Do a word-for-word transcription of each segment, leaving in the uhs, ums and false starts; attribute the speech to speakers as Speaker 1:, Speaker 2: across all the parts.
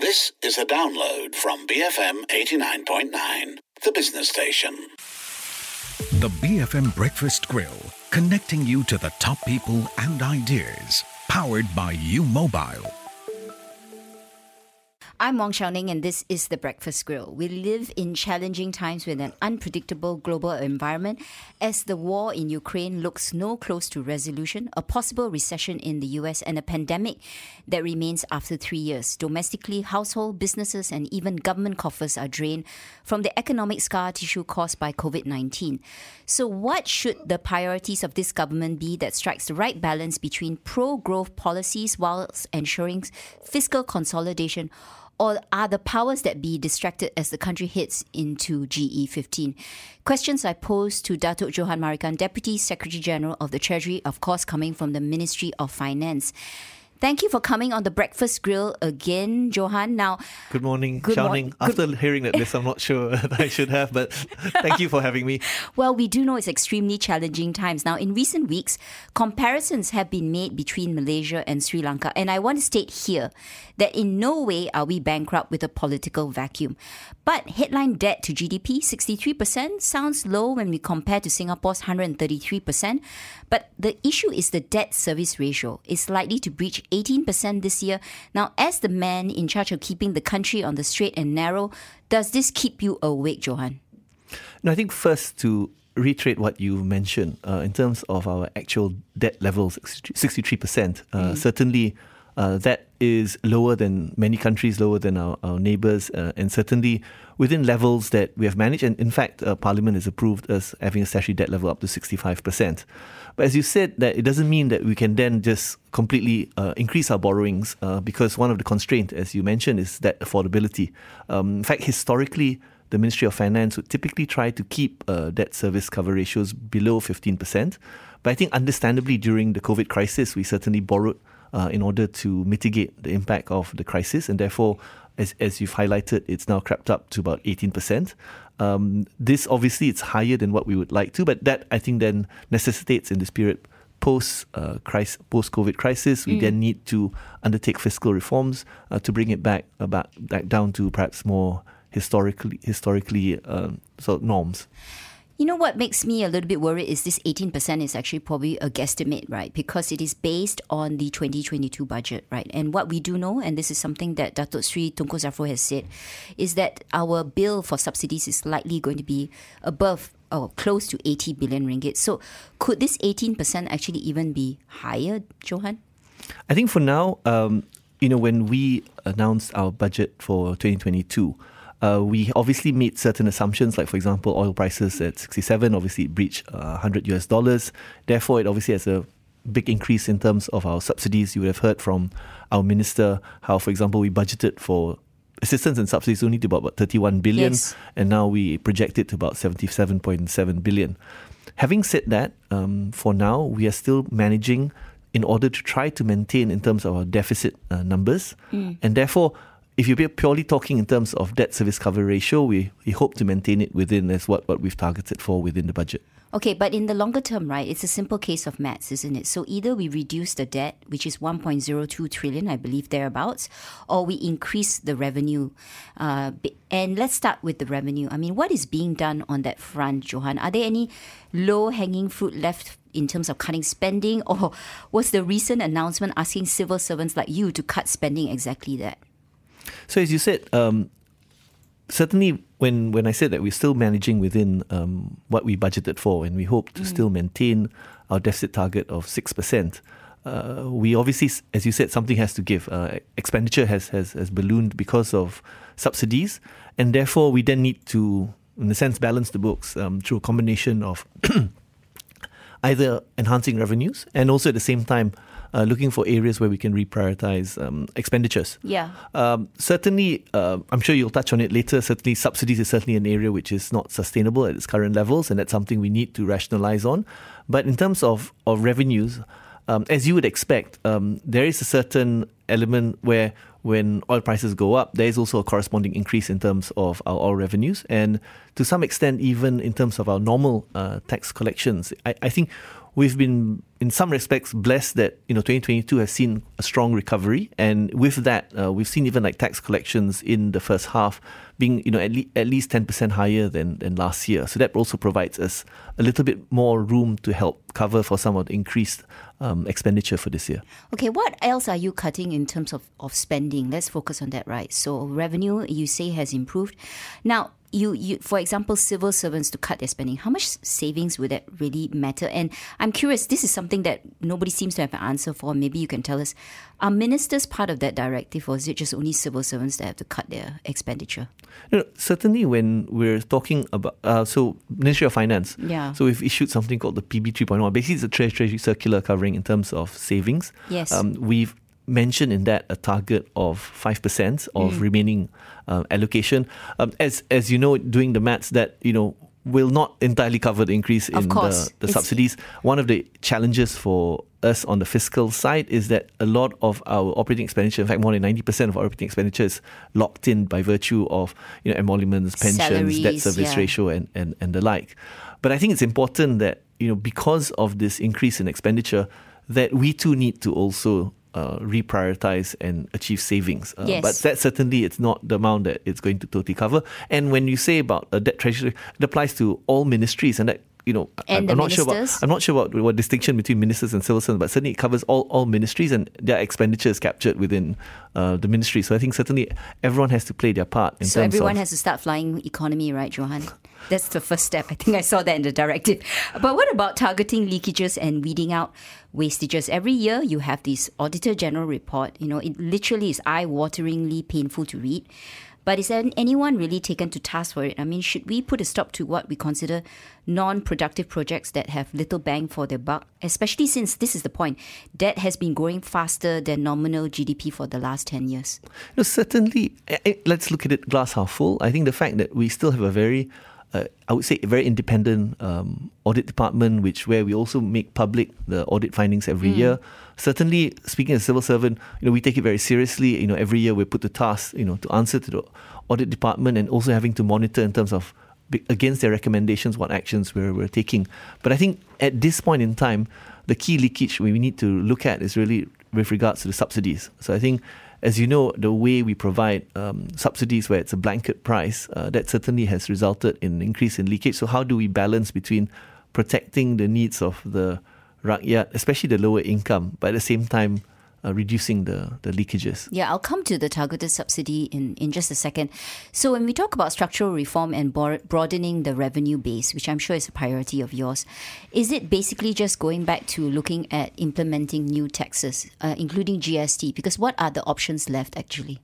Speaker 1: This is a download from B F M eighty-nine point nine, the business station.
Speaker 2: The B F M Breakfast Grill, connecting you to the top people and ideas. Powered by U Mobile.
Speaker 3: I'm Wong Xiaoning and this is The Breakfast Grill. We live in challenging times with an unpredictable global environment as the war in Ukraine looks no close to resolution, a possible recession in the U S and a pandemic that remains after three years. Domestically, household, businesses and even government coffers are drained from the economic scar tissue caused by covid nineteen. So what should the priorities of this government be that strikes the right balance between pro-growth policies whilst ensuring fiscal consolidation? Or are the powers that be distracted as the country hits into G E fifteen? Questions I posed to Datuk Johan Marikan, Deputy Secretary General of the Treasury, of course coming from the Ministry of Finance. Thank you for coming on the Breakfast Grill again, Johan. Now,
Speaker 4: good morning,
Speaker 3: good
Speaker 4: Xiaoning.
Speaker 3: Morning.
Speaker 4: After good... hearing that list, I'm not sure that I should have, but thank you for having me.
Speaker 3: Well, we do know it's extremely challenging times. Now, in recent weeks, comparisons have been made between Malaysia and Sri Lanka, and I want to state here that in no way are we bankrupt with a political vacuum. But headline debt to G D P, sixty-three percent, sounds low when we compare to Singapore's one hundred thirty-three percent. But the issue is the debt service ratio is likely to breach eighteen percent this year. Now, as the man in charge of keeping the country on the straight and narrow, does this keep you awake, Johan?
Speaker 4: No, I think first to reiterate what you mentioned uh, in terms of our actual debt levels, sixty-three percent, uh, mm. certainly uh, that is lower than many countries, lower than our, our neighbours, uh, and certainly within levels that we have managed. And in fact, uh, Parliament has approved us having a statutory debt level up to sixty-five percent. But as you said, that it doesn't mean that we can then just completely uh, increase our borrowings uh, because one of the constraints, as you mentioned, is that affordability. Um, in fact, historically, the Ministry of Finance would typically try to keep uh, debt service cover ratios below fifteen percent. But I think understandably during the COVID crisis, we certainly borrowed uh, in order to mitigate the impact of the crisis. And therefore, as, as you've highlighted, it's now crept up to about eighteen percent. Um, this obviously it's higher than what we would like to, but that I think then necessitates in this period post uh, crisis, post COVID crisis, we mm. then need to undertake fiscal reforms uh, to bring it back about back down to perhaps more historically historically um, sort of norms.
Speaker 3: You know what makes me a little bit worried is this eighteen percent is actually probably a guesstimate, right? Because it is based on the twenty twenty-two budget, right? And what we do know, and this is something that Datuk Sri Tunku Zafrul has said, is that our bill for subsidies is likely going to be above or close to eighty billion ringgit. So could this eighteen percent actually even be higher, Johan?
Speaker 4: I think for now, um, you know, when we announced our budget for twenty twenty-two, Uh, we obviously made certain assumptions, like for example, oil prices at sixty-seven, obviously it breached uh, one hundred US dollars. Therefore, it obviously has a big increase in terms of our subsidies. You would have heard from our minister how, for example, we budgeted for assistance and subsidies only to about, about thirty-one billion,
Speaker 3: yes.
Speaker 4: and now we project it to about seventy-seven point seven billion. Having said that, um, for now, we are still managing in order to try to maintain in terms of our deficit uh, numbers, mm. and therefore, if you're purely talking in terms of debt service cover ratio, we, we hope to maintain it within as what, what we've targeted for within the budget.
Speaker 3: Okay, but in the longer term, right, it's a simple case of maths, isn't it? So either we reduce the debt, which is one point zero two trillion, I believe thereabouts, or we increase the revenue. Uh, and let's start with the revenue. I mean, what is being done on that front, Johan? Are there any low-hanging fruit left in terms of cutting spending, or was the recent announcement asking civil servants like you to cut spending exactly that?
Speaker 4: So as you said, um, certainly when, when I said that we're still managing within um, what we budgeted for, and we hope to mm. still maintain our deficit target of six percent, uh, we obviously, as you said, something has to give. Uh, expenditure has, has, has ballooned because of subsidies, and therefore we then need to, in a sense, balance the books um, through a combination of either enhancing revenues and also at the same time Uh, looking for areas where we can reprioritize um, expenditures.
Speaker 3: Yeah.
Speaker 4: Um, certainly, uh, I'm sure you'll touch on it later. Certainly, subsidies is certainly an area which is not sustainable at its current levels, and that's something we need to rationalize on. But in terms of, of revenues, um, as you would expect, um, there is a certain element where when oil prices go up, there is also a corresponding increase in terms of our oil revenues. And to some extent, even in terms of our normal uh, tax collections, I, I think we've been, in some respects, blessed that, you know, twenty twenty-two has seen a strong recovery. And with that, uh, we've seen even like tax collections in the first half being, you know, at, le- at least ten percent higher than, than last year. So that also provides us a little bit more room to help cover for some of the increased um, expenditure for this year.
Speaker 3: Okay, what else are you cutting in terms of, of spending? Let's focus on that, right? So revenue, you say, has improved. Now, You, you, for example, civil servants to cut their spending, how much savings would that really matter? And I'm curious, this is something that nobody seems to have an answer for. Maybe you can tell us, are ministers part of that directive, or is it just only civil servants that have to cut their expenditure?
Speaker 4: You know, certainly when we're talking about, uh, so Ministry of Finance,
Speaker 3: yeah.
Speaker 4: so we've issued something called the P B three point one. Basically, it's a Treasury circular covering in terms of savings.
Speaker 3: Yes.
Speaker 4: Um, we've mentioned in that a target of five percent of mm. remaining uh, allocation. Um, as as you know, doing the maths, that, you know, will not entirely cover the increase in the, the subsidies. One of the challenges for us on the fiscal side is that a lot of our operating expenditure, in fact more than ninety percent of our operating expenditure, is locked in by virtue of, you know, emoluments, pensions,
Speaker 3: salaries,
Speaker 4: debt service
Speaker 3: yeah.
Speaker 4: ratio and, and, and the like. But I think it's important that, you know, because of this increase in expenditure, that we too need to also Uh, reprioritize and achieve savings. Uh,
Speaker 3: yes.
Speaker 4: But that certainly, it's not the amount that it's going to totally cover. And when you say about a debt treasury, it applies to all ministries, and that, you know,
Speaker 3: and
Speaker 4: I'm,
Speaker 3: the
Speaker 4: I'm not sure
Speaker 3: ministers?
Speaker 4: about I'm not sure about what distinction between ministers and civil servants, but certainly it covers all, all ministries, and their expenditure is captured within uh, the ministry. So I think certainly everyone has to play their part in
Speaker 3: so
Speaker 4: terms of...
Speaker 3: So everyone has to start flying economy, right, Johan? That's the first step. I think I saw that in the directive. But what about targeting leakages and weeding out wastages? Every year you have this Auditor General report. You know, it literally is eye-wateringly painful to read. But is there anyone really taken to task for it? I mean, should we put a stop to what we consider non-productive projects that have little bang for their buck? Especially since, this is the point, debt has been growing faster than nominal G D P for the last ten years.
Speaker 4: No, certainly, let's look at it glass half full. I think the fact that we still have a very Uh, I would say a very independent um, audit department, which where we also make public the audit findings every mm. year. Certainly, speaking as a civil servant, you know, we take it very seriously. You know, every year we put the task, you know, to answer to the audit department, and also having to monitor in terms of against their recommendations what actions we're, we're taking. But I think at this point in time, the key leakage we need to look at is really with regards to the subsidies. So I think, as you know, the way we provide um, subsidies where it's a blanket price, uh, that certainly has resulted in an increase in leakage. So how do we balance between protecting the needs of the rakyat, especially the lower income, but at the same time uh, reducing the, the leakages?
Speaker 3: Yeah, I'll come to the targeted subsidy in, in just a second. So when we talk about structural reform and broadening the revenue base, which I'm sure is a priority of yours, is it basically just going back to looking at implementing new taxes, uh, including G S T? Because what are the options left actually?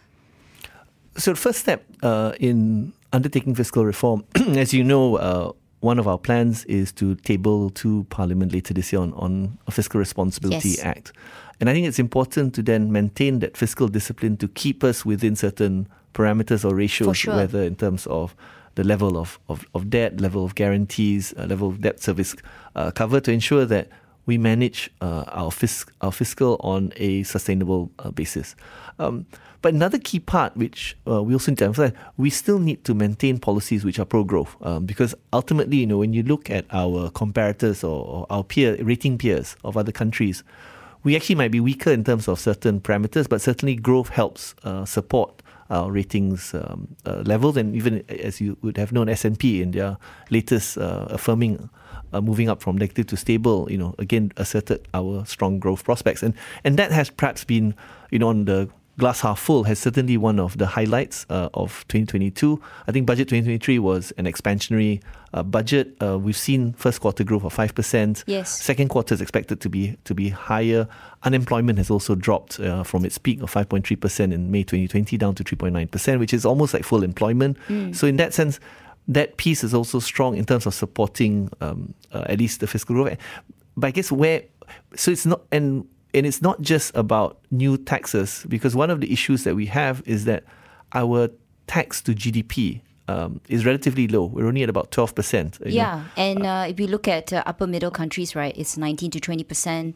Speaker 4: So the first step uh, in undertaking fiscal reform, as you know, uh, one of our plans is to table to Parliament later this year on, on a Fiscal Responsibility
Speaker 3: yes.
Speaker 4: Act. And I think it's important to then maintain that fiscal discipline to keep us within certain parameters or ratios,
Speaker 3: sure.
Speaker 4: whether in terms of the level of, of, of debt, level of guarantees, uh, level of debt service uh, cover, to ensure that we manage uh, our, fisc- our fiscal on a sustainable uh, basis. Um, but another key part, which uh, we also need to emphasize, we still need to maintain policies which are pro-growth, um, because ultimately, you know, when you look at our comparators or, or our peer rating peers of other countries, we actually might be weaker in terms of certain parameters, but certainly growth helps uh, support our ratings um, uh, levels, and even, as you would have known, S and P in their latest uh, affirming uh, moving up from negative to stable, you know, again asserted our strong growth prospects, and and that has perhaps been, you know, on the glass half full, has certainly one of the highlights uh, of twenty twenty-two. I think budget twenty twenty-three was an expansionary uh, budget. Uh, we've seen first quarter growth of five percent.
Speaker 3: Yes.
Speaker 4: Second quarter is expected to be to be higher. Unemployment has also dropped uh, from its peak of five point three percent in May twenty twenty down to three point nine percent, which is almost like full employment. Mm. So in that sense, that piece is also strong in terms of supporting um, uh, at least the fiscal growth. But I guess where, so it's not, and And it's not just about new taxes, because one of the issues that we have is that our tax to G D P um, is relatively low. We're only at about twelve percent.
Speaker 3: Yeah, know. and uh, if you look at uh, upper middle countries, right, it's nineteen to twenty percent.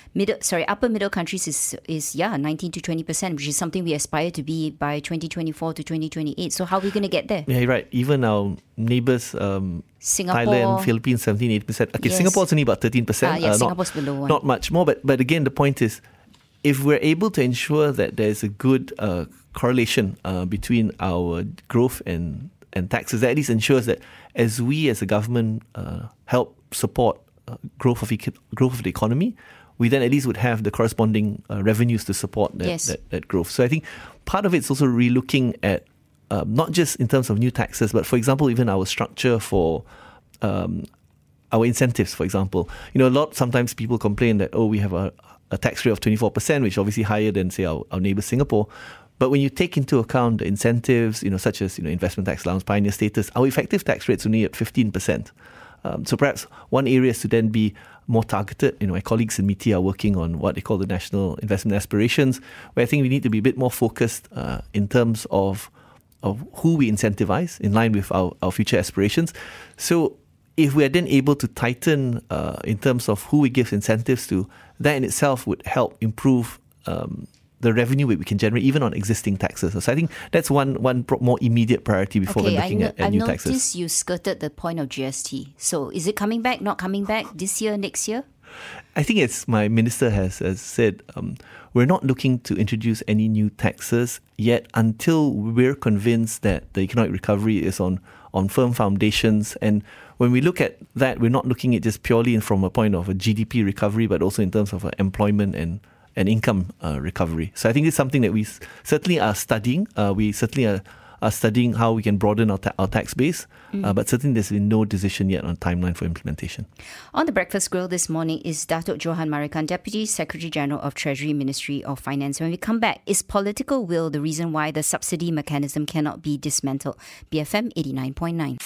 Speaker 3: middle, sorry, upper middle countries is is yeah nineteen to twenty percent, which is something we aspire to be by twenty twenty-four to twenty twenty-eight. So how are we going to get there?
Speaker 4: Yeah, you're right. Even our neighbours, um,
Speaker 3: Singapore,
Speaker 4: Thailand, Philippines, seventeen, eighteen percent. Okay,
Speaker 3: Yes.
Speaker 4: Singapore's only about thirteen percent.
Speaker 3: Ah, yeah,
Speaker 4: uh, not,
Speaker 3: Singapore's below one.
Speaker 4: Not much more, but but again, the point is, if we're able to ensure that there's a good uh, correlation uh, between our growth and and taxes, that at least ensures that as we as a government uh, help support uh, growth of eco- growth of the economy, we then at least would have the corresponding uh, revenues to support that,
Speaker 3: Yes.
Speaker 4: that that growth. So I think part of it's also relooking at um, not just in terms of new taxes, but for example, even our structure for um, our incentives. For example, you know, a lot sometimes people complain that oh, we have a, a tax rate of twenty-four percent, which is obviously higher than say our, our neighbour Singapore. But when you take into account the incentives, you know, such as you know investment tax allowance, pioneer status, our effective tax rate's only at fifteen percent. Um, so perhaps one area is to then be more targeted. You know, my colleagues in M I T I are working on what they call the National Investment Aspirations, where I think we need to be a bit more focused uh, in terms of of who we incentivize in line with our, our future aspirations. So if we are then able to tighten uh, in terms of who we give incentives to, that in itself would help improve um, the revenue we can generate even on existing taxes. So I think that's one one pro- more immediate priority before
Speaker 3: Okay,
Speaker 4: we're
Speaker 3: I,
Speaker 4: looking
Speaker 3: no-
Speaker 4: at, at
Speaker 3: I
Speaker 4: new
Speaker 3: noticed
Speaker 4: taxes.
Speaker 3: you skirted the point of G S T. So is it coming back, not coming back this year, next year?
Speaker 4: I think it's my minister has, has said um, we're not looking to introduce any new taxes yet until we're convinced that the economic recovery is on, on firm foundations. And when we look at that, we're not looking at just purely from a point of a G D P recovery, but also in terms of uh, employment and and income uh, recovery. So I think it's something that we s- certainly are studying. Uh, we certainly are, are studying how we can broaden our, ta- our tax base,
Speaker 3: Mm.
Speaker 4: uh, but certainly there's been no decision yet on timeline for implementation.
Speaker 3: On the Breakfast Grill this morning is Datuk Johan Marikan, Deputy Secretary General of Treasury Ministry of Finance. When we come back, is political will the reason why the subsidy mechanism cannot be dismantled? B F M eighty-nine point nine.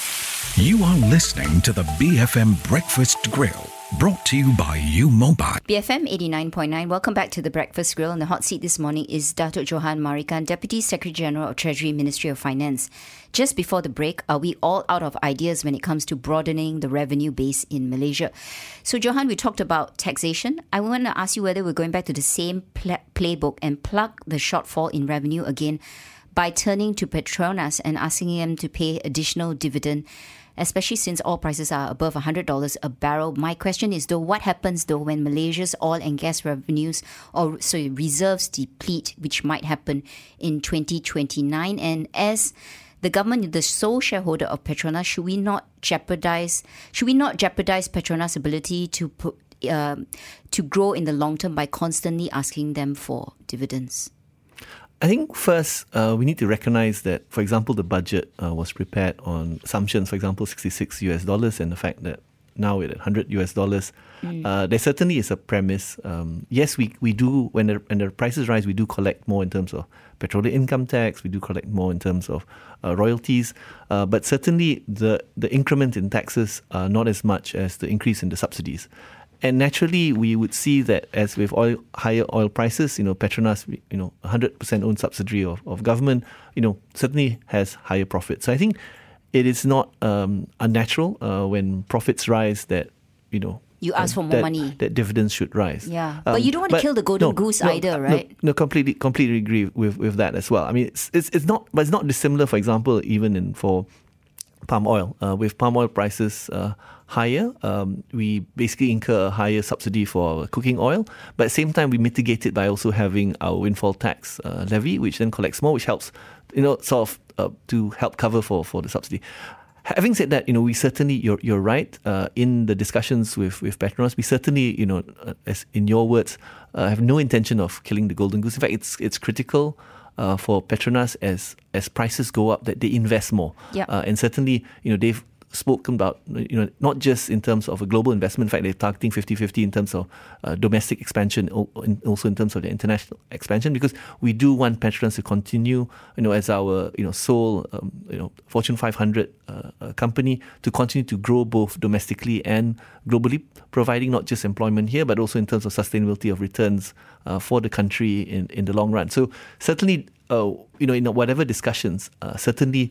Speaker 2: You are listening to the B F M Breakfast Grill, brought to you by U Mobile.
Speaker 3: B F M eighty-nine point nine. Welcome back to the Breakfast Grill. On the hot seat this morning is Datuk Johan Marikan, Deputy Secretary General of Treasury Ministry of Finance. Just before the break, are we all out of ideas when it comes to broadening the revenue base in Malaysia? So, Johan, we talked about taxation. I want to ask you whether we're going back to the same pl- playbook and plug the shortfall in revenue again by turning to Petronas and asking them to pay additional dividend, especially since oil prices are above one hundred dollars a barrel. My question is, though, what happens, though, when Malaysia's oil and gas revenues, or sorry, reserves deplete, which might happen in twenty twenty-nine? And as the government, the sole shareholder of Petronas, should we not jeopardize, should we not jeopardize Petronas' ability to put, uh, to grow in the long term by constantly asking them for dividends?
Speaker 4: I think first uh, we need to recognize that, for example, the budget uh, was prepared on assumptions, for example, sixty-six US dollars, and the fact that now we're at one hundred US dollars. Mm. Uh, there certainly is a premise. Um, yes, we, we do, when the, when the prices rise, we do collect more in terms of petroleum income tax, we do collect more in terms of uh, royalties, uh, but certainly the, the increment in taxes are not as much as the increase in the subsidies. And naturally, we would see that as with oil, higher oil prices, you know, Petronas, you know, one hundred percent owned subsidiary of, of government, you know, certainly has higher profits. So I think it is not um, unnatural uh, when profits rise that, you know,
Speaker 3: You ask for more
Speaker 4: that,
Speaker 3: money.
Speaker 4: that dividends should rise.
Speaker 3: Yeah,
Speaker 4: Um,
Speaker 3: but you don't want to
Speaker 4: but
Speaker 3: kill the golden
Speaker 4: no,
Speaker 3: goose
Speaker 4: no,
Speaker 3: either,
Speaker 4: no,
Speaker 3: right?
Speaker 4: No, completely, completely agree with, with that as well. I mean, it's, it's it's not, but it's not dissimilar. For example, even in for palm oil, uh, with palm oil prices uh, higher, um, we basically incur a higher subsidy for our cooking oil. But at the same time, we mitigate it by also having our windfall tax uh, levy, which then collects more, which helps, you know, sort of uh, to help cover for, for the subsidy. Having said that, you know, we certainly, you're you're right, uh, in the discussions with, with Petronas, we certainly, you know, uh, as in your words, uh, have no intention of killing the golden goose. In fact, it's it's critical uh, for Petronas as as prices go up that they invest more.
Speaker 3: Yep.
Speaker 4: Uh, and certainly, you know, they've spoken about, you know, not just in terms of a global investment. In fact, they're targeting fifty-fifty in terms of uh, domestic expansion, also in terms of the international expansion, because we do want Petronas to continue, you know, as our, you know, sole, um, you know, Fortune five hundred uh, uh, company, to continue to grow both domestically and globally, providing not just employment here, but also in terms of sustainability of returns uh, for the country in, in the long run. So certainly, uh, you know, in whatever discussions, uh, certainly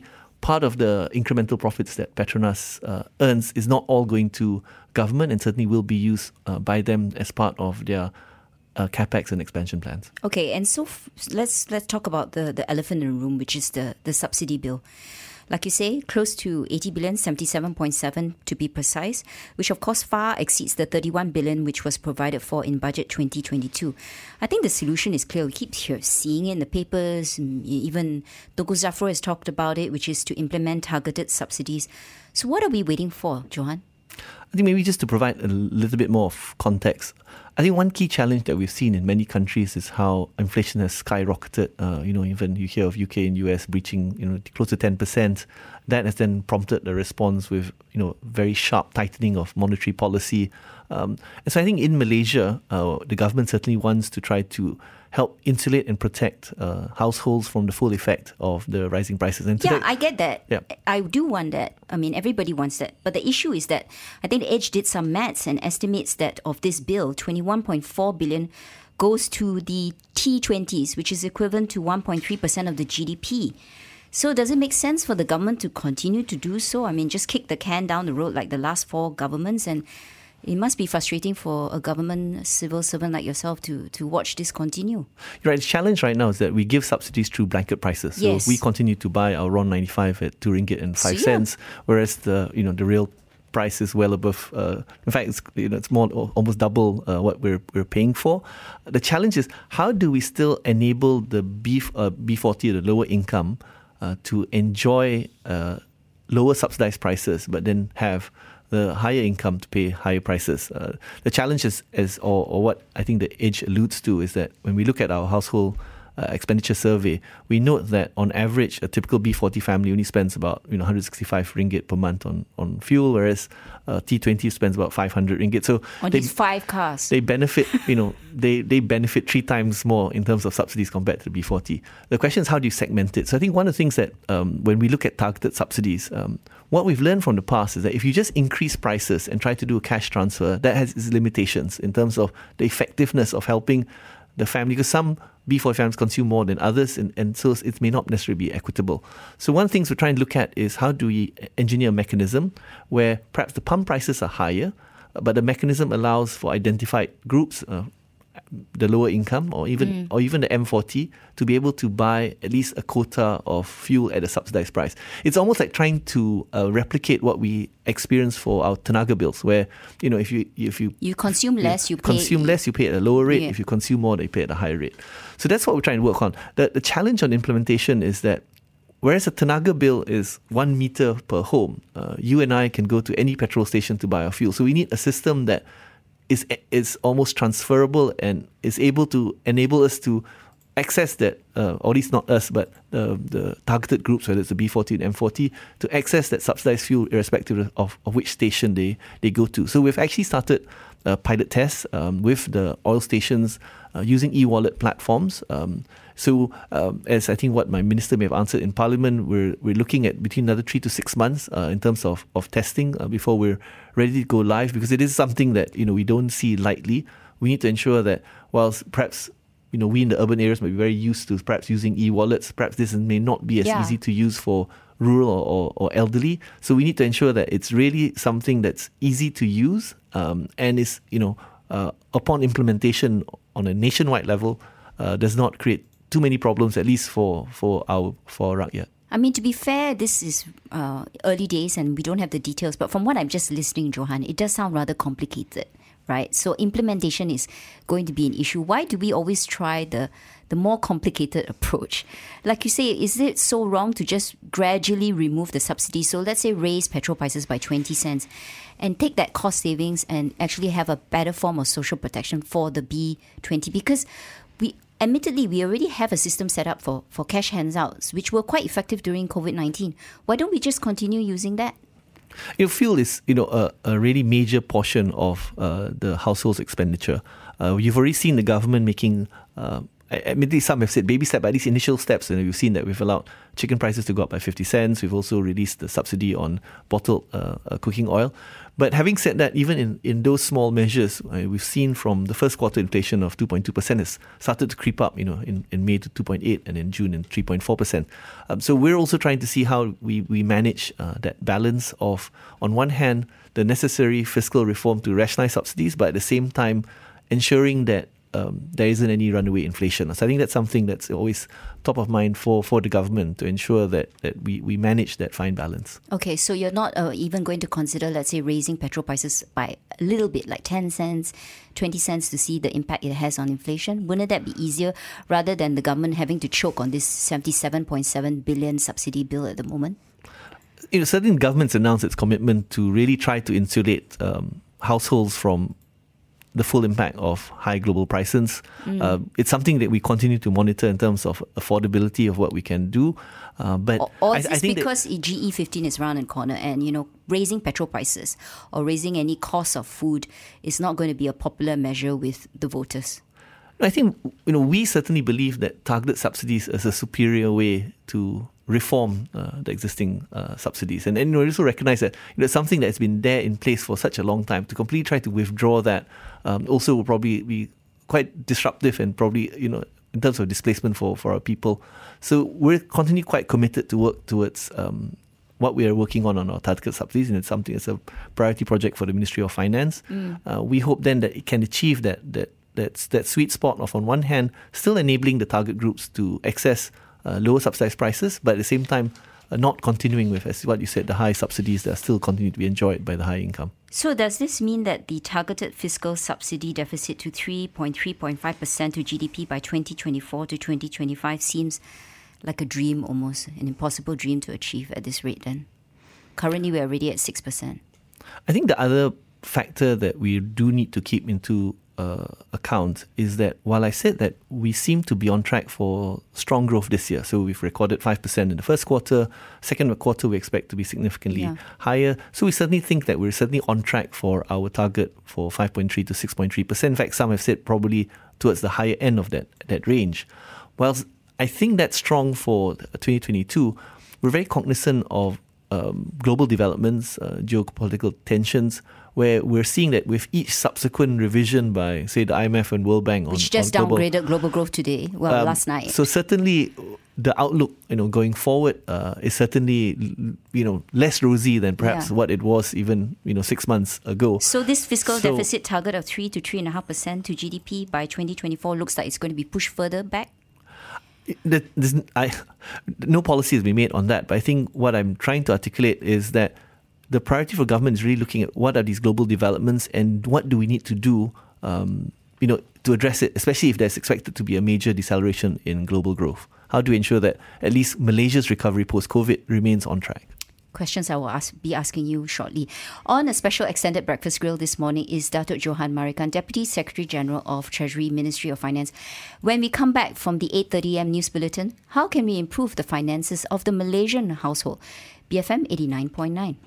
Speaker 4: part of the incremental profits that Petronas uh, earns is not all going to government and certainly will be used uh, by them as part of their uh, capex and expansion plans.
Speaker 3: Okay, and so f- let's let's talk about the, the elephant in the room, which is the, the subsidy bill. Like you say, close to eighty billion, seventy-seven point seven to be precise, which of course far exceeds the thirty-one billion which was provided for in budget twenty twenty-two. I think the solution is clear. We keep here seeing it in the papers. Even Tunku Zafrul has talked about it, which is to implement targeted subsidies. So what are we waiting for, Johan?
Speaker 4: I think maybe just to provide a little bit more of context, I think one key challenge that we've seen in many countries is how inflation has skyrocketed. Uh, you know, even you hear of U K and U S breaching, you know, close to ten percent. That has then prompted a response with, you know, very sharp tightening of monetary policy. Um, and so I think in Malaysia, uh, the government certainly wants to try to help insulate and protect uh, households from the full effect of the rising prices. And
Speaker 3: yeah,
Speaker 4: today,
Speaker 3: I get that.
Speaker 4: Yeah.
Speaker 3: I do want that. I mean, everybody wants that. But the issue is that I think the Edge did some maths and estimates that of this bill, twenty-one point four billion goes to the T twenties, which is equivalent to one point three percent of the G D P. So does it make sense for the government to continue to do so? I mean, just kick the can down the road like the last four governments, and it must be frustrating for a government civil servant like yourself to, to watch this continue.
Speaker 4: You're right. The challenge right now is that we give subsidies through blanket prices. So
Speaker 3: Yes.
Speaker 4: we continue to buy our R O N ninety-five at two ringgit and five
Speaker 3: So, yeah.
Speaker 4: cents, whereas the you know the real price is well above. Uh, in fact, it's you know it's more almost double uh, what we're we're paying for. The challenge is how do we still enable the B uh, B forty, the lower income, uh, to enjoy uh, lower subsidized prices, but then have the higher income to pay higher prices. Uh, the challenge is, is or, or what I think the Edge alludes to, is that when we look at our household uh, expenditure survey, we note that on average, a typical B forty family only spends about you know one hundred sixty-five ringgit per month on, on fuel, whereas uh, T twenty spends about five hundred ringgit. So
Speaker 3: On
Speaker 4: they,
Speaker 3: these five cars.
Speaker 4: they benefit, you know, they, they benefit three times more in terms of subsidies compared to the B forty. The question is, how do you segment it? So I think one of the things that um, when we look at targeted subsidies, um, what we've learned from the past is that if you just increase prices and try to do a cash transfer, that has its limitations in terms of the effectiveness of helping the family, because some B forty families consume more than others, and, and so it may not necessarily be equitable. So one of the things we're trying to look at is how do we engineer a mechanism where perhaps the pump prices are higher, but the mechanism allows for identified groups, uh, the lower income or even mm. or even the M forty, to be able to buy at least a quota of fuel at a subsidized price. It's almost like trying to uh, replicate what we experience for our Tenaga bills, where you know if you if you
Speaker 3: You consume less, you,
Speaker 4: you
Speaker 3: pay...
Speaker 4: consume less, you pay at a lower rate.
Speaker 3: Yeah.
Speaker 4: If you consume more, they pay at a higher rate. So that's what we're trying to work on. The the challenge on implementation is that whereas a Tenaga bill is one meter per home, uh, you and I can go to any petrol station to buy our fuel. So we need a system that is is almost transferable and is able to enable us to access that, uh, or at least not us, but the, the targeted groups, whether it's the B forty and M forty, to access that subsidized fuel irrespective of, of which station they, they go to. So we've actually started uh, pilot tests um, with the oil stations uh, using e-wallet platforms. Um, so um, as I think what my minister may have answered in Parliament, we're we're looking at between another three to six months uh, in terms of, of testing uh, before we're ready to go live, because it is something that you know we don't see lightly. We need to ensure that whilst perhaps you know we in the urban areas might be very used to perhaps using e-wallets, perhaps this may not be as
Speaker 3: Yeah.
Speaker 4: easy to use for rural or, or, or elderly. So we need to ensure that it's really something that's easy to use um, and is you know uh, upon implementation on a nationwide level uh, does not create too many problems, at least for for our for rakyat.
Speaker 3: I mean, to be fair, this is uh, early days and we don't have the details. But from what I'm just listening, Johan, it does sound rather complicated, right? So implementation is going to be an issue. Why do we always try the the more complicated approach? Like you say, is it so wrong to just gradually remove the subsidy? So let's say raise petrol prices by twenty cents and take that cost savings and actually have a better form of social protection for the B twenty, because we admittedly, we already have a system set up for, for cash handouts, which were quite effective during COVID nineteen. Why don't we just continue using that?
Speaker 4: You know, fuel is you know a, a really major portion of uh, the household's expenditure. Uh, you've already seen the government making uh, admittedly, some have said baby step, but these initial steps, you know, we've seen that we've allowed chicken prices to go up by fifty cents. We've also released the subsidy on bottled uh, uh, cooking oil. But having said that, even in, in those small measures, uh, we've seen from the first quarter inflation of two point two percent has started to creep up, you know, in, in May to two point eight and in June in three point four percent. Um, so we're also trying to see how we, we manage uh, that balance of, on one hand, the necessary fiscal reform to rationalize subsidies, but at the same time, ensuring that Um, there isn't any runaway inflation. So I think that's something that's always top of mind for, for the government to ensure that, that we, we manage that fine balance.
Speaker 3: Okay, so you're not uh, even going to consider, let's say, raising petrol prices by a little bit, like ten cents, twenty cents to see the impact it has on inflation? Wouldn't that be easier rather than the government having to choke on this seventy-seven point seven billion subsidy bill at the moment?
Speaker 4: You know, certainly government's announced its commitment to really try to insulate um, households from the full impact of high global prices. Mm. Uh, it's something that we continue to monitor in terms of affordability of what we can do. Uh, but
Speaker 3: or, or
Speaker 4: I,
Speaker 3: is
Speaker 4: I
Speaker 3: this
Speaker 4: think
Speaker 3: because G E fifteen is round the corner and, you know, raising petrol prices or raising any cost of food is not going to be a popular measure with the voters?
Speaker 4: I think, you know, we certainly believe that targeted subsidies is a superior way to reform uh, the existing uh, subsidies. And, and you know, we also recognize that, you know, it's something that's been there in place for such a long time. To completely try to withdraw that um, also will probably be quite disruptive and probably, you know, in terms of displacement for, for our people. So we're continue quite committed to work towards um, what we are working on on our targeted subsidies, and it's something that's a priority project for the Ministry of Finance. Mm. Uh, we hope then that it can achieve that that that's that sweet spot of, on one hand, still enabling the target groups to access uh, lower subsidized prices, but at the same time, uh, not continuing with, as what you said, the high subsidies that are still continue to be enjoyed by the high income.
Speaker 3: So does this mean that the targeted fiscal subsidy deficit to three point three point five percent to G D P by twenty twenty-four to twenty twenty-five seems like a dream almost, an impossible dream to achieve at this rate then? Currently, we're already at six percent.
Speaker 4: I think the other factor that we do need to keep into uh, account is that while I said that we seem to be on track for strong growth this year, so we've recorded five percent in the first quarter, second quarter we expect to be significantly yeah. higher. So we certainly think that we're certainly on track for our target for five point three to six point three percent. In fact, some have said probably towards the higher end of that, that range. Whilst I think that's strong for twenty twenty-two, we're very cognizant of um, global developments, uh, geopolitical tensions, where we're seeing that with each subsequent revision by, say, the I M F and World Bank on,
Speaker 3: which just
Speaker 4: on global,
Speaker 3: downgraded global growth today, well, um, last night.
Speaker 4: So certainly the outlook, you know, going forward uh, is certainly, you know, less rosy than perhaps yeah. what it was even, you know, six months ago.
Speaker 3: So this fiscal
Speaker 4: so,
Speaker 3: deficit target of three to three and a half percent to G D P by twenty twenty-four looks like it's going to be pushed further back.
Speaker 4: There's, I, no policy has been made on that, but I think what I'm trying to articulate is that the priority for government is really looking at what are these global developments and what do we need to do, um, you know, to address it, especially if there's expected to be a major deceleration in global growth. How do we ensure that at least Malaysia's recovery post-COVID remains on track?
Speaker 3: Questions I will ask, be asking you shortly. On a special extended breakfast grill this morning is Datuk Johan Marikan, Deputy Secretary General of Treasury, Ministry of Finance. When we come back from the eight thirty a.m. news bulletin, how can we improve the finances of the Malaysian household? B F M eighty-nine point nine.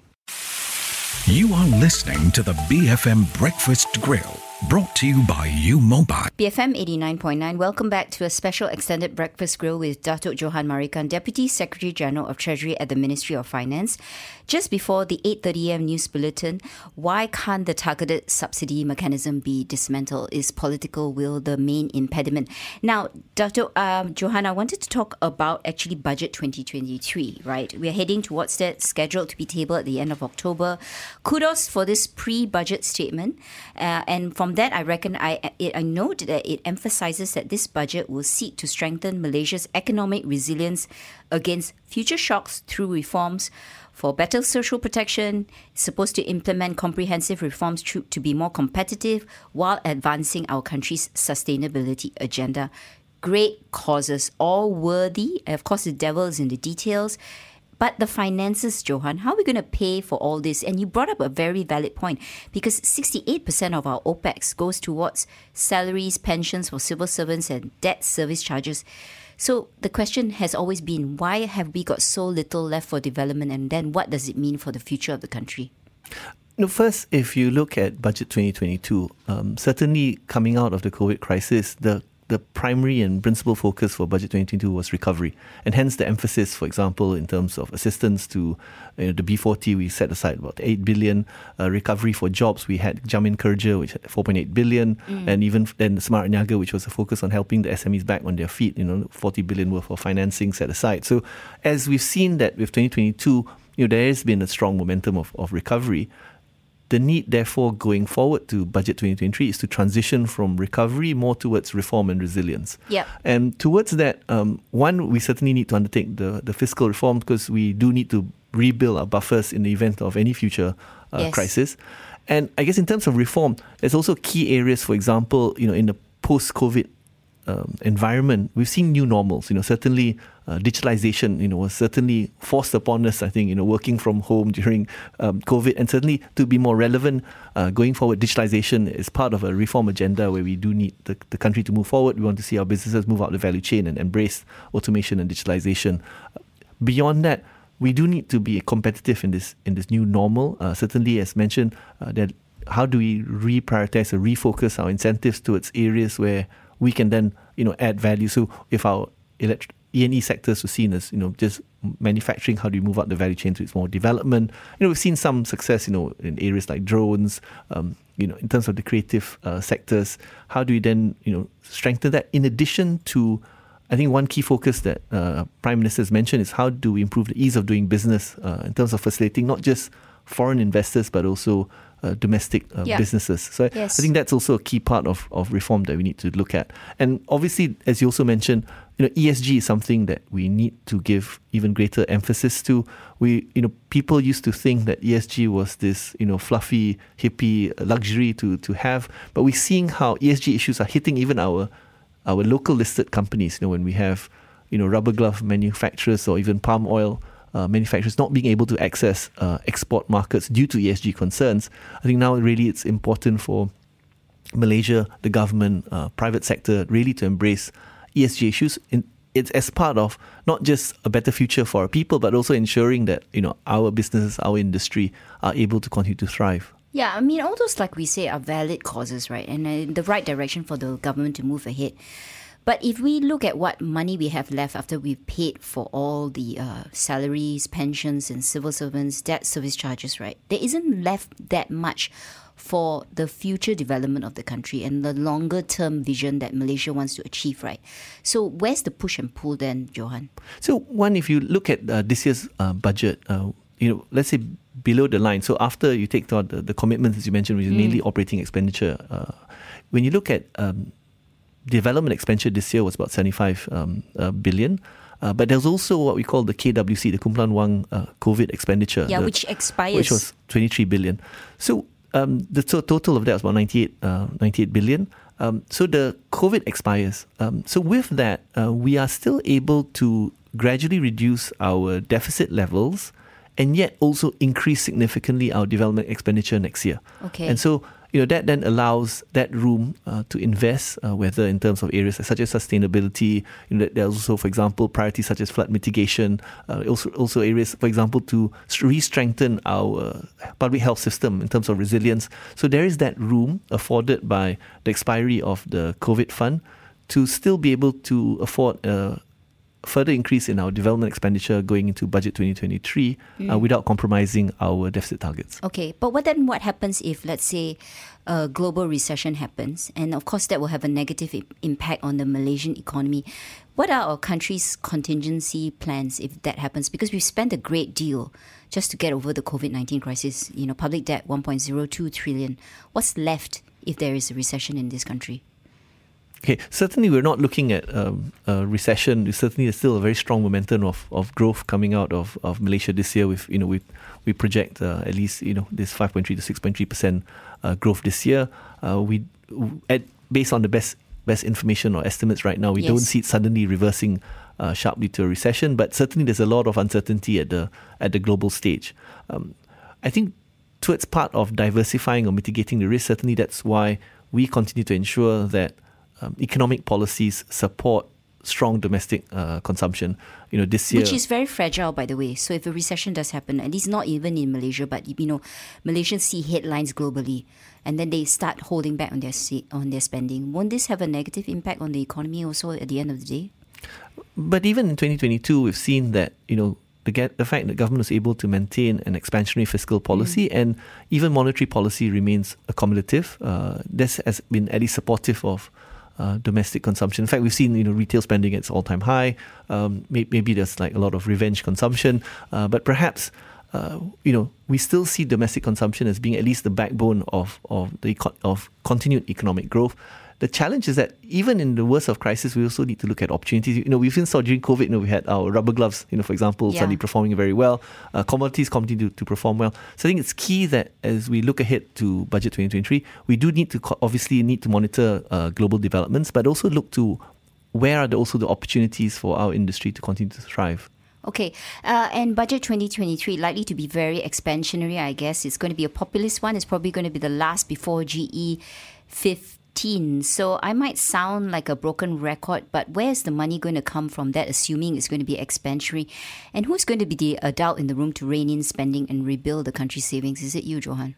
Speaker 2: You are listening to the B F M Breakfast Grill, brought to you by U Mobile.
Speaker 3: B F M eighty-nine point nine, welcome back to a special extended breakfast grill with Datuk Johan Marikan, Deputy Secretary General of Treasury at the Ministry of Finance. Just before the eight thirty a.m. news bulletin, why can't the targeted subsidy mechanism be dismantled? Is political will the main impediment? Now, Datuk um, Johan, I wanted to talk about actually Budget twenty twenty-three, right? We're heading towards that, scheduled to be tabled at the end of October. Kudos for this pre-budget statement. Uh, and from that, I reckon I, it, I note that it emphasizes that this budget will seek to strengthen Malaysia's economic resilience against future shocks through reforms for better social protection. It's supposed to implement comprehensive reforms to, to be more competitive while advancing our country's sustainability agenda. Great causes, all worthy. Of course, the devil is in the details. But the finances, Johan, how are we going to pay for all this? And you brought up a very valid point, because sixty-eight percent of our OPEX goes towards salaries, pensions for civil servants and debt service charges. So the question has always been, why have we got so little left for development? And then what does it mean for the future of the country?
Speaker 4: No, first, if you look at Budget twenty twenty-two, um, certainly coming out of the COVID crisis, the the primary and principal focus for Budget twenty twenty-two was recovery. And hence the emphasis, for example, in terms of assistance to you know, the B forty, we set aside about eight billion. Uh, recovery for jobs, we had Jamin Kerja, which had four point eight billion. Mm. And even then Smart Niaga, which was a focus on helping the S M Es back on their feet, you know, forty billion worth of financing set aside. So as we've seen that with twenty twenty-two, you know, there has been a strong momentum of, of recovery. The need, therefore, going forward to Budget twenty twenty-three is to transition from recovery more towards reform and resilience.
Speaker 3: Yep.
Speaker 4: And towards that, um, one, we certainly need to undertake the, the fiscal reform because we do need to rebuild our buffers in the event of any future uh,
Speaker 3: yes.
Speaker 4: crisis. And I guess in terms of reform, there's also key areas, for example, you know, in the post-COVID um, environment, we've seen new normals. You know, certainly uh, digitalization, you know, was certainly forced upon us, I think, you know, working from home during um, COVID, and certainly to be more relevant uh, going forward, digitalization is part of a reform agenda where we do need the, the country to move forward. We want to see our businesses move out the value chain and embrace automation and digitalization. Beyond that, we do need to be competitive in this in this new normal. Uh, certainly, as mentioned, uh, that how do we reprioritize or refocus our incentives towards areas where we can then, you know, add value. So if our elect- E and E sectors were seen as, you know, just manufacturing, how do we move up the value chain to its more development? You know, we've seen some success, you know, in areas like drones, um, you know, in terms of the creative uh, sectors. How do we then, you know, strengthen that? In addition to, I think one key focus that uh, Prime Minister has mentioned is how do we improve the ease of doing business uh, in terms of facilitating not just foreign investors but also uh, domestic uh,
Speaker 3: yeah.
Speaker 4: businesses. So
Speaker 3: yes.
Speaker 4: I think that's also a key part of, of reform that we need to look at. And obviously, as you also mentioned, you know, E S G is something that we need to give even greater emphasis to. We, you know, people used to think that E S G was this, you know, fluffy, hippie luxury to to have, but we're seeing how E S G issues are hitting even our our local listed companies. You know, when we have, you know, rubber glove manufacturers or even palm oil uh, manufacturers not being able to access uh, export markets due to E S G concerns. I think now really it's important for Malaysia, the government, uh, private sector, really to embrace E S G issues. In, it's as part of not just a better future for our people, but also ensuring that, you know, our businesses, our industry are able to continue to thrive.
Speaker 3: Yeah, I mean, all those, like we say, are valid causes, right? And in the right direction for the government to move ahead. But if we look at what money we have left after we've paid for all the uh, salaries, pensions, and civil servants, debt service charges, right? There isn't left that much for the future development of the country and the longer term vision that Malaysia wants to achieve, right? So where's the push and pull then, Johan?
Speaker 4: So one, if you look at uh, this year's uh, budget, uh, you know, let's say below the line. So after you take out the, the commitments, as you mentioned, which is mm. mainly operating expenditure, uh, when you look at um, development expenditure this year was about seventy-five um, uh, billion. Uh, but there's also what we call the K W C, the Kumpulan Wang uh, COVID expenditure.
Speaker 3: Yeah,
Speaker 4: the,
Speaker 3: which expires.
Speaker 4: Which was twenty-three billion. So um, the to- total of that was about ninety-eight, uh, ninety-eight billion. Um, so the COVID expires. Um, so with that, uh, we are still able to gradually reduce our deficit levels and yet also increase significantly our development expenditure next year.
Speaker 3: Okay.
Speaker 4: And so, you know, that then allows that room uh, to invest, uh, whether in terms of areas such as sustainability. You know, there's also, for example, priorities such as flood mitigation. Uh, also, also areas, for example, to re-strengthen our public health system in terms of resilience. So there is that room afforded by the expiry of the COVID fund to still be able to afford a further increase in our development expenditure going into budget twenty twenty-three mm. uh, without compromising our deficit targets.
Speaker 3: Okay, but what then what happens if, let's say, a global recession happens, and of course that will have a negative I- impact on the Malaysian economy. What are our country's contingency plans if that happens? Because we've spent a great deal just to get over the COVID nineteen crisis. You know, public debt one point zero two trillion. What's left if there is a recession in this country?
Speaker 4: Okay, certainly we're not looking at um, a recession. Certainly there's still a very strong momentum of, of growth coming out of, of Malaysia this year. With, you know, we we project uh, at least, you know, this five point three to six point three percent uh, growth this year. Uh, we at based on the best best information or estimates right now, we
Speaker 3: yes.
Speaker 4: don't see it suddenly reversing uh, sharply to a recession. But certainly there's a lot of uncertainty at the at the global stage. Um, I think towards part of diversifying or mitigating the risk, certainly that's why we continue to ensure that Um, economic policies support strong domestic uh, consumption. You know, this year,
Speaker 3: which is very fragile, by the way. So if a recession does happen, at least not even in Malaysia, but you know, Malaysians see headlines globally, and then they start holding back on their on their spending. Won't this have a negative impact on the economy also at the end of the day?
Speaker 4: But even in twenty twenty-two, we've seen that, you know, the, get, the fact that government was able to maintain an expansionary fiscal policy mm. and even monetary policy remains accommodative. Uh, this has been at least supportive of uh, domestic consumption. In fact, we've seen, you know, retail spending at its all-time high. Um, may, maybe there's like a lot of revenge consumption, uh, but perhaps Uh, you know, we still see domestic consumption as being at least the backbone of of the of continued economic growth. The challenge is that even in the worst of crisis, we also need to look at opportunities. You know, we've seen saw during COVID, you know, we had our rubber gloves, you know, for example, yeah. suddenly performing very well. Uh, commodities continue to, to perform well. So I think it's key that as we look ahead to budget twenty twenty-three, we do need to co- obviously need to monitor uh, global developments, but also look to where are the, also the opportunities for our industry to continue to thrive.
Speaker 3: Okay, uh, and budget twenty twenty-three likely to be very expansionary, I guess. It's going to be a populist one. It's probably going to be the last before G E fifteen. So I might sound like a broken record, but where's the money going to come from that, assuming it's going to be expansionary? And who's going to be the adult in the room to rein in spending and rebuild the country's savings? Is it you, Johan?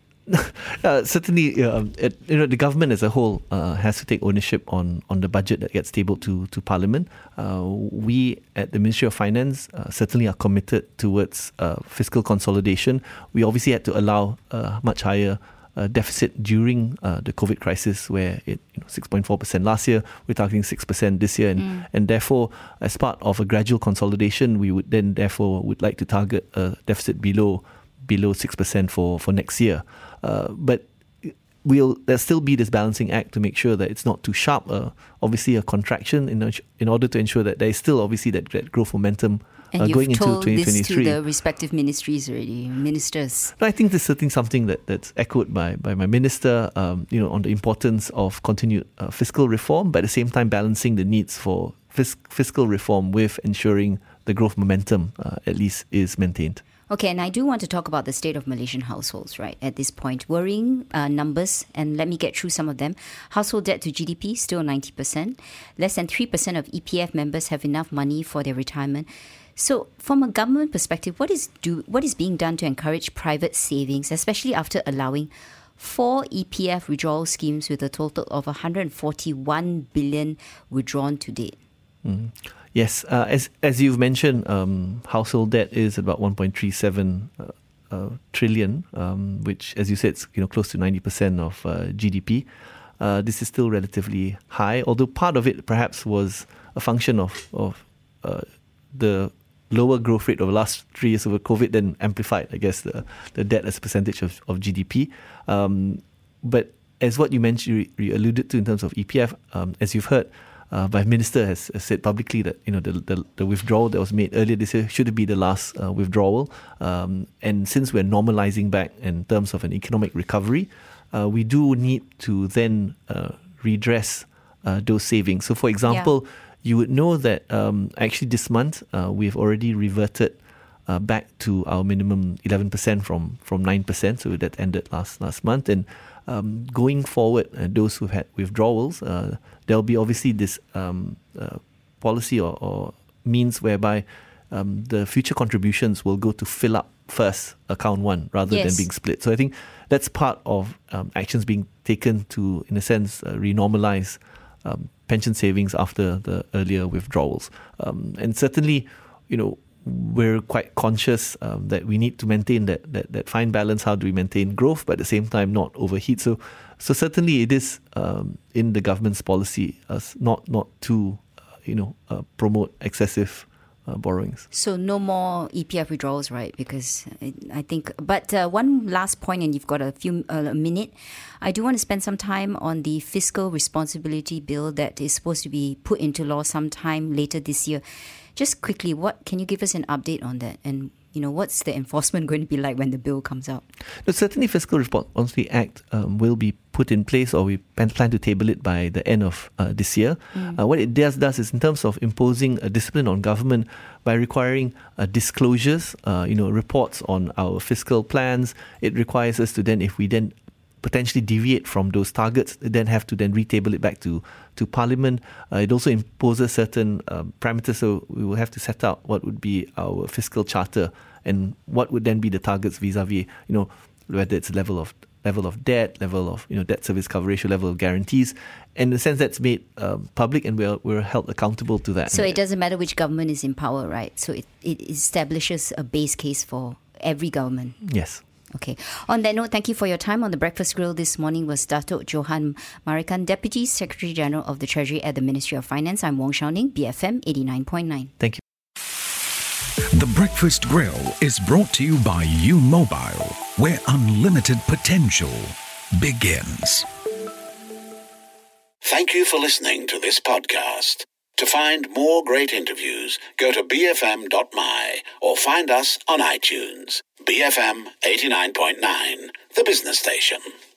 Speaker 4: Uh, certainly, uh, it, you know, the government as a whole uh, has to take ownership on, on the budget that gets tabled to to Parliament. Uh, we at the Ministry of Finance uh, certainly are committed towards uh, fiscal consolidation. We obviously had to allow a much higher uh, deficit during uh, the COVID crisis, where it you know six point four percent last year. We're targeting six percent this year, and mm. and therefore, as part of a gradual consolidation, we would then therefore would like to target a deficit below below six percent for for next year. Uh, but will there still be this balancing act to make sure that it's not too sharp? Uh, obviously, a contraction in in order to ensure that there is still obviously that, that growth momentum
Speaker 3: and
Speaker 4: uh, going into
Speaker 3: told
Speaker 4: twenty twenty-three.
Speaker 3: This to the respective ministries already, ministers.
Speaker 4: But I think this is certainly something that, that's echoed by by my minister. Um, you know, on the importance of continued uh, fiscal reform, but at the same time balancing the needs for fis- fiscal reform with ensuring the growth momentum uh, at least is maintained.
Speaker 3: Okay, and I do want to talk about the state of Malaysian households, right, at this point. Worrying uh, numbers, and let me get through some of them. Household debt to G D P, still ninety percent. Less than three percent of E P F members have enough money for their retirement. So from a government perspective, what is do what is being done to encourage private savings, especially after allowing four E P F withdrawal schemes with a total of one hundred forty-one billion withdrawn to date?
Speaker 4: Mm. Yes, uh, as as you've mentioned, um, household debt is about one point three seven uh, uh, trillion, um, which, as you said, is you know close to ninety percent of uh, G D P. Uh, this is still relatively high, although part of it perhaps was a function of of uh, the lower growth rate over the last three years over COVID, then amplified, I guess, the the debt as a percentage of, of G D P. Um, but as what you mentioned, you, you alluded to in terms of E P F, um, as you've heard. Uh, my minister has, has said publicly that you know the, the the withdrawal that was made earlier this year should be the last uh, withdrawal. Um, and since we're normalizing back in terms of an economic recovery, uh, we do need to then uh, redress uh, those savings. So, for example, yeah. you would know that um, actually this month uh, we've already reverted uh, back to our minimum eleven percent from from nine percent. So that ended last last month. And Um, going forward, uh, those who've had withdrawals, uh, there'll be obviously this um, uh, policy or, or means whereby um, the future contributions will go to fill up first account one rather yes. than being split. So I think that's part of um, actions being taken to, in a sense, uh, renormalize um, pension savings after the earlier withdrawals. Um, and certainly, you know, we're quite conscious um, that we need to maintain that, that that fine balance. How do we maintain growth, but at the same time not overheat? So, so certainly it is um, in the government's policy, uh, not not to uh, you know uh, promote excessive uh, borrowings.
Speaker 3: So no more E P F withdrawals, right? Because I think. But uh, one last point, and you've got a few uh, a minute. I do want to spend some time on the fiscal responsibility bill that is supposed to be put into law sometime later this year. Just quickly, what can you give us an update on that? And, you know, what's the enforcement going to be like when the bill comes out?
Speaker 4: No, certainly, Fiscal Responsibility Act um, will be put in place, or we plan to table it by the end of uh, this year. Mm. Uh, what it does, does is in terms of imposing a discipline on government by requiring uh, disclosures, uh, you know, reports on our fiscal plans. It requires us to then, if we then potentially deviate from those targets, then have to then retable it back to, to Parliament. Uh, it also imposes certain uh, parameters, so we will have to set out what would be our fiscal charter and what would then be the targets vis-a-vis, you know, whether it's level of level of debt, level of you know debt service cover ratio, level of guarantees. And in a sense, that's made um, public, and we're we're held accountable to that.
Speaker 3: So it doesn't matter which government is in power, right? So it, it establishes a base case for every government.
Speaker 4: Yes.
Speaker 3: Okay. On that note, thank you for your time. On the Breakfast Grill this morning was Dato' Johan Marikan, Deputy Secretary General of the Treasury at the Ministry of Finance. I'm Wong Shao Ning, B F M eighty-nine point nine.
Speaker 4: Thank you.
Speaker 2: The Breakfast Grill is brought to you by U Mobile, where unlimited potential begins.
Speaker 1: Thank you for listening to this podcast. To find more great interviews, go to b f m dot m y or find us on iTunes. B F M eighty-nine point nine, the business station.